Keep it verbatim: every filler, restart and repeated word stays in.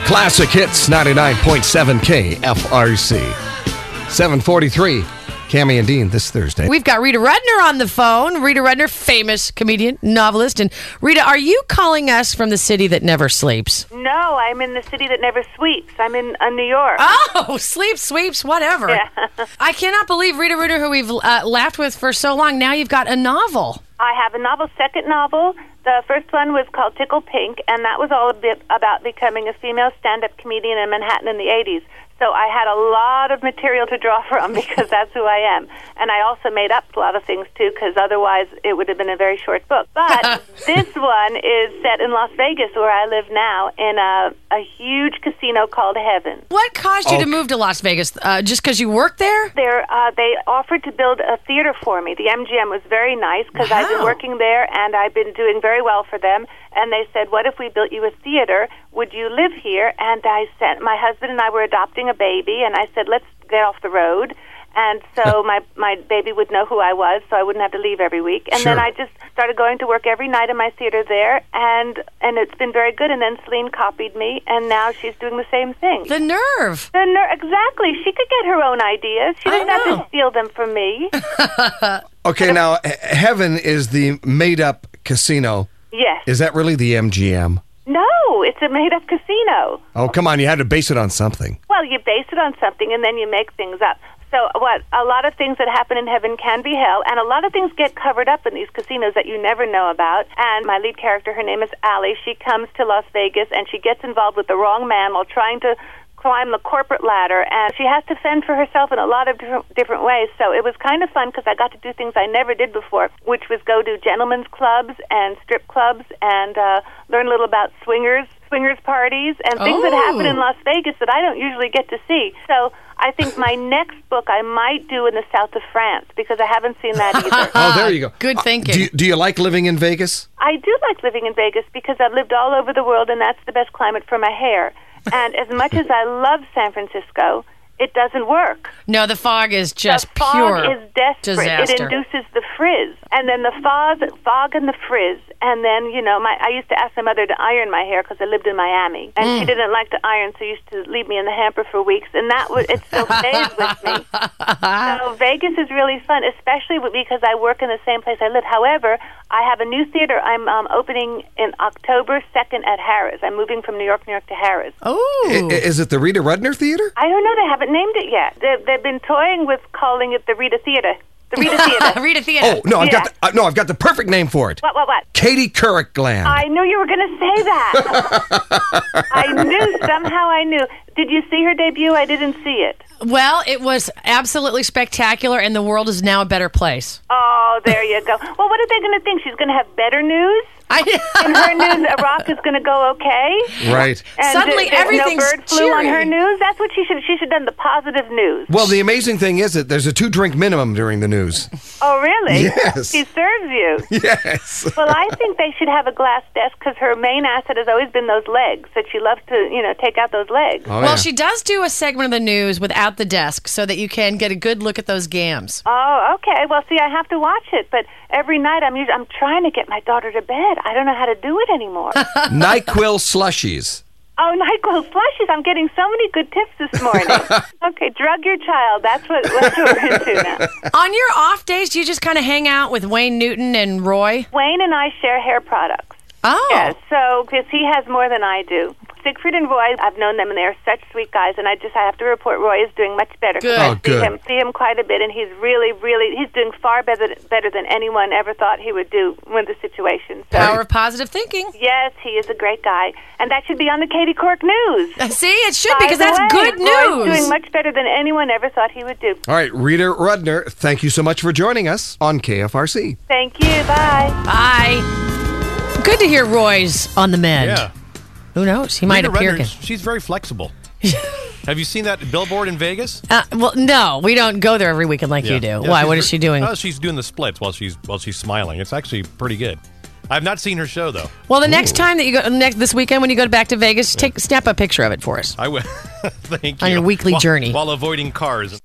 Classic Hits ninety-nine point seven K F R C. seven forty-three. Cammie and Dean this Thursday. We've got Rita Rudner on the phone. Rita Rudner, famous comedian, novelist. And Rita, are you calling us from the city that never sleeps? No, I'm in the city that never sweeps. I'm in uh, New York. Oh, sleep, sweeps, whatever. Yeah. I cannot believe Rita Rudner, who we've uh, laughed with for so long, now you've got a novel. I have a novel, second novel. The first one was called Tickle Pink, and that was all a bit about becoming a female stand-up comedian in Manhattan in the eighties. So I had a lot of material to draw from because that's who I am. And I also made up a lot of things, too, because otherwise it would have been a very short book. But this one is set in Las Vegas, where I live now, in a, a huge casino called Heaven. What caused you Okay. to move to Las Vegas? Uh, just because you work there? They're, uh, they offered to build a theater for me. The M G M was very nice because I've been Wow. working there, and I've been doing very well for them. And they said, what if we built you a theater? Would you live here? And I said, my husband and I were adopting a baby, and I said, let's get off the road. And so my, my baby would know who I was, so I wouldn't have to leave every week. And Sure. then I just started going to work every night in my theater there, and and it's been very good. And then Celine copied me, and now she's doing the same thing. The nerve. The ner- exactly. She could get her own ideas. She I doesn't have know. to steal them from me. Okay, now, He- Heaven is the made-up casino. Yes. Is that really the M G M? No, it's a made-up casino. Oh, come on. You had to base it on something. Well, you base it on something, and then you make things up. So what? A lot of things that happen in Heaven can be hell, and a lot of things get covered up in these casinos that you never know about. And my lead character, her name is Allie. She comes to Las Vegas, and she gets involved with the wrong man while trying to climb the corporate ladder, and she has to fend for herself in a lot of different, different ways. So it was kind of fun because I got to do things I never did before, which was go to gentlemen's clubs and strip clubs and uh, learn a little about swingers, swingers parties, and things that Oh. happen in Las Vegas that I don't usually get to see. So I think my next book I might do in the south of France because I haven't seen that either. Oh, there you go. Good Uh, thinking. do, you, do you like living in Vegas? I do like living in Vegas because I've lived all over the world, and that's the best climate for my hair. And as much as I love San Francisco, it doesn't work. No, the fog is just the fog pure is desperate. disaster. It induces the frizz, and then the fog, fog and the frizz, and then you know, my I used to ask my mother to iron my hair because I lived in Miami, and Mm. she didn't like to iron, so used to leave me in the hamper for weeks, and that would it still stays with me. So Vegas is really fun, especially because I work in the same place I live. However, I have a new theater I'm um, opening in October second at Harrah's. I'm moving from New York, New York to Harrah's. Oh. I- is it the Rita Rudner Theater? I don't know. They haven't named it yet. They've, they've been toying with calling it the Rita Theater. The Rita Theater. Rita Theater. Oh, no, I've Yeah. got the, uh, no, I've got the perfect name for it. What, what, what? Katie Couric Land. I knew you were going to say that. I knew. Somehow I knew. Did you see her debut? I didn't see it. Well, it was absolutely spectacular, and the world is now a better place. Oh, there you go. Well, what are they going to think? She's going to have better news? I, In her news, Iraq is going to go okay? Right. And Suddenly, th- there's everything's no bird flu on cheery. her news? That's what she should She should have done, the positive news. Well, the amazing thing is that there's a two-drink minimum during the news. Oh, really? Yes. She serves you. Yes. Well, I think they should have a glass desk because her main asset has always been those legs, that she loves to, you know, take out those legs. Oh, well, yeah. she does do a segment of the news without the desk so that you can get a good look at those gams. Oh, okay. Well, see, I have to watch it, but every night I'm usually, I'm trying to get my daughter to bed. I don't know how to do it anymore. NyQuil slushies. Oh, NyQuil slushies. I'm getting so many good tips this morning. Okay, drug your child. That's what, that's what we're into now. On your off days, do you just kind of hang out with Wayne Newton and Roy? Wayne and I share hair products. Oh. Yes, so because he has more than I do. Siegfried and Roy, I've known them, and they're such sweet guys. And I just I have to report, Roy is doing much better. Good. I Oh, see good. him, see him quite a bit, and he's really, really, he's doing far better, better than anyone ever thought he would do with the situation. So, Power of positive thinking. yes, he is a great guy, and that should be on the Katie Couric News. See, it should By because the that's way, good Roy's news. doing much better than anyone ever thought he would do. All right, Rita Rudner, thank you so much for joining us on K F R C. Thank you. Bye. Bye. Good to hear Roy's on the mend. Yeah. Who knows? He might Rita appear Rudner, again. she's very flexible. Have you seen that billboard in Vegas? Uh, well, no, we don't go there every weekend like you do. Yeah, Why? she's What is ver- she doing? Oh, she's doing the splits while she's while she's smiling. It's actually pretty good. I've not seen her show though. Well, the next time that you go, next this weekend when you go back to Vegas, take snap a picture of it for us I will. Thank you. on your weekly While- journey. while avoiding cars.